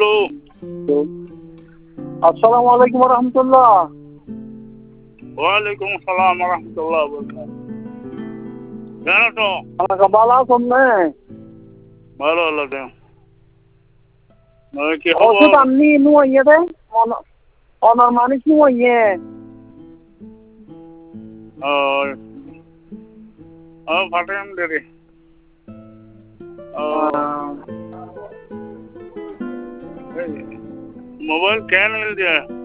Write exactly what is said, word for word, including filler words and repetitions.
Hello আসসালামু আলাইকুম রহমতুল্লাহ। ওয়ালাইকুম আসসালাম রহমতুল্লাহ। কেন তো আমাকে ভালো আছেন না? ভালো হলো দে কি ওষুধ খবর? আপনি নুয়ে দে অনার মানুষ নুয়ে ফাটেন দেরি মোবাইল কেন মিল দিয়া